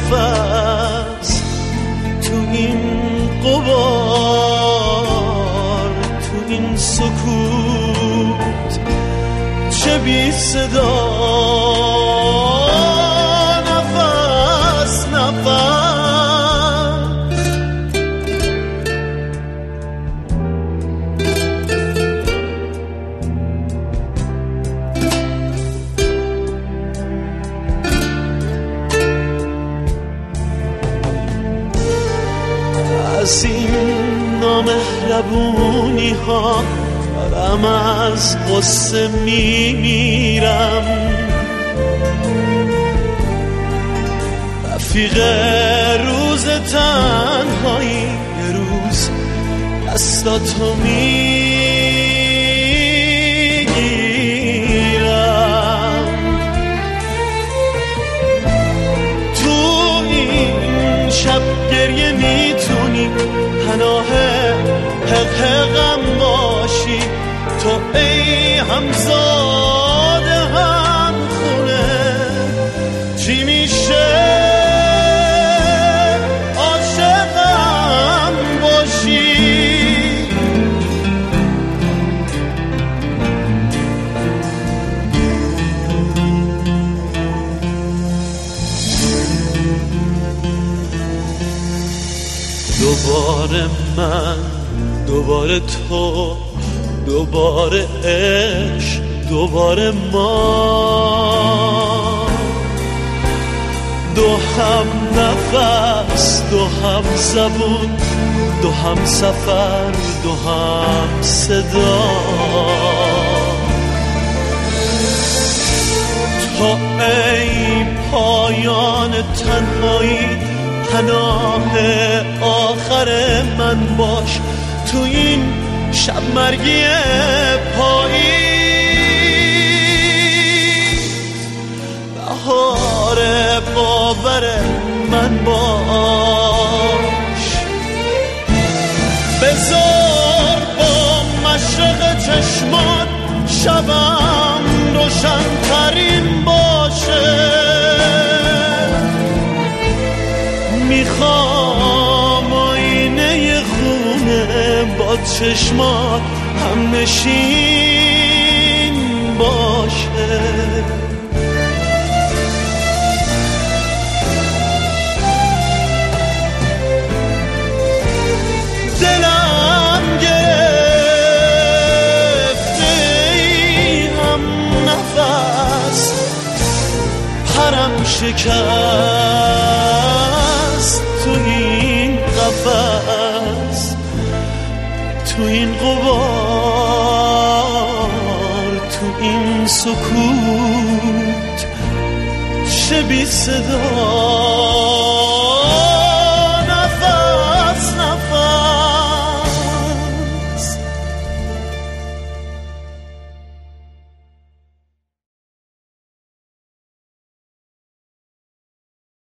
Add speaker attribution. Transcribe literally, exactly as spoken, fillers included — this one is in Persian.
Speaker 1: نفس تو این غبار، تو این سکوت چه بی صدا، نفس نفس. از این نامهربونی ها دارم از قصه میمیرم، رفیق روز تنهایی یه روز دستاتو میگیرم. تو این شب گریه میتونی پناه حق حقم باشی، تو ای همزاده هم خونه چی میشه عاشقم باشی. دوباره من، دوباره تو، دوباره عشق، دوباره ما، دو هم نفس، دو هم زبون، دو هم سفر، دو هم صدا. تو ای پایان تنهایی پناه آخر من باش، تو این شب مرگی پاییز بهار باور من باش. بذار با مشرق چشمان شبم روشن ترین باشه، میخوام آینه خونه با چشمات هم نشین باشه. دلم گرفته ای هم نفس، پرم شکست تو این قفس، تو این غبار، تو این سکوت چه بی صدا.